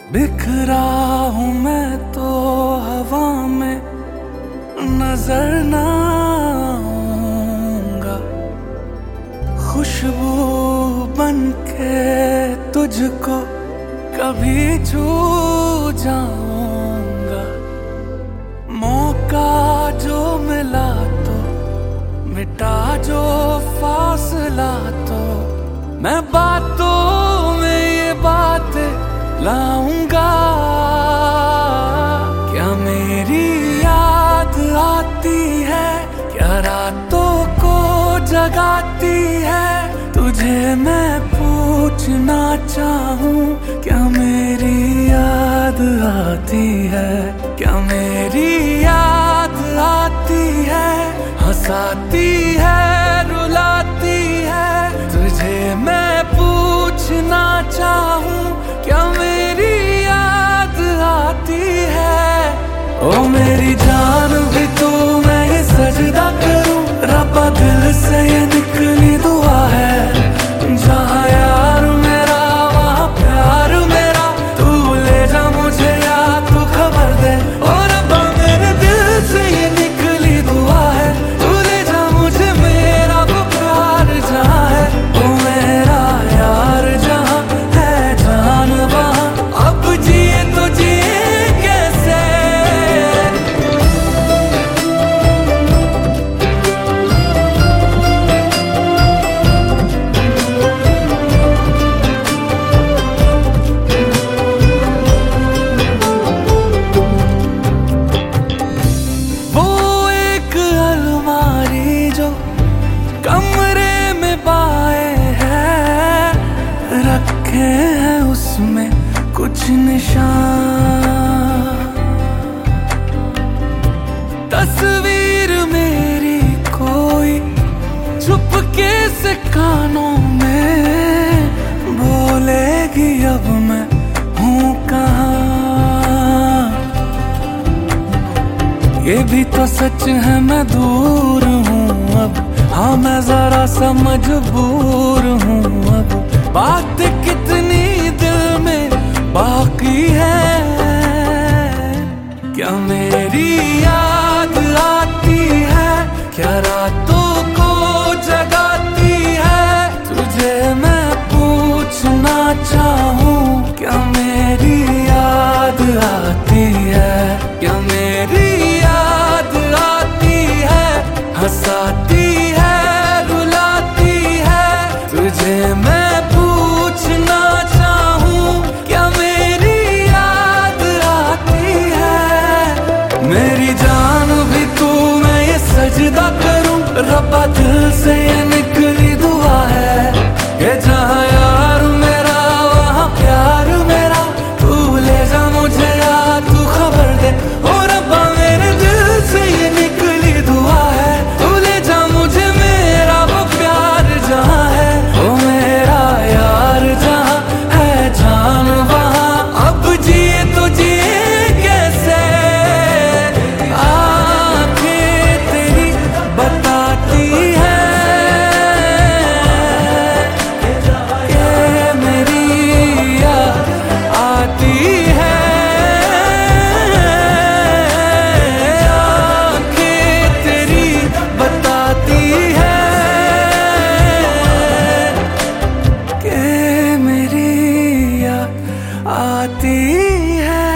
बिखरा हूँ मैं तो हवा में नजर ना आऊंगा, खुशबू बन के तुझको कभी छू जाऊंगा। मौका जो मिला तो मिटा जो फासला, तो मैं बातों में ये बातें लाऊंगा। क्या मेरी याद आती है, क्या रातों को जगाती है, तुझे मैं पूछना चाहूं। क्या मेरी याद आती है, क्या मेरी याद आती है, हंसाती है रुलाती है, तुझे मैं पूछना चाहूं। क्या मेरी याद आती है। ओ मेरी जान भी तू, मैं ये सजदा करूं रब्बा, दिल से ये निकली दुआ है। जहाँ यार मेरा वहाँ प्यार मेरा, तू ले जा मुझे या तू खबर दे। ओ रब्बा मेरे दिल से ये निकली दुआ है, तू ले जा मुझे मेरा वो प्यार जहाँ है। ओ मेरा यार जहाँ है जान वहाँ, अब जिए तो जिए कैसे। वो एक अलमारी जो कमरे में पाए हैं, रखे हैं उसमें कुछ निशान। तस्वीर मेरी कोई चुपके से कानों में बोलेगी, अब मैं हूँ कहाँ। ये भी तो सच है मैं दूर हूँ अब, हाँ मैं जरा सा मजबूर हूँ अब। बात कितनी दिल में बाकी है। क्या मेरी याद आती है, क्या रातों को जगाती है, तुझे मैं पूछना चाहूँ। क्या मेरी याद आती है, क्या मेरी याद आती है, हंसाती है रुलाती है, तुझे मैं पूछना चाहूँ। क्या मेरी याद आती है। मेरी जान भी तू, मैं ये सजदा करूं रब्बा, दिल से ये निकली दुआ है। ये जहाँ यार मेरा वहाँ प्यार मेरा, तू ले जा मुझे या तू खबर दे। ओ रब्बा मेरे दिल से ये निकली दुआ है, तू ले जा मुझे मेरा वो प्यार जहाँ है। ओ मेरा यार जहाँ है जान वहाँ, अब जिए तो जिए कैसे। आंखें तेरी बताती है कि मेरी याद आती है। आंखें तेरी बताती है कि मेरी याद आती है।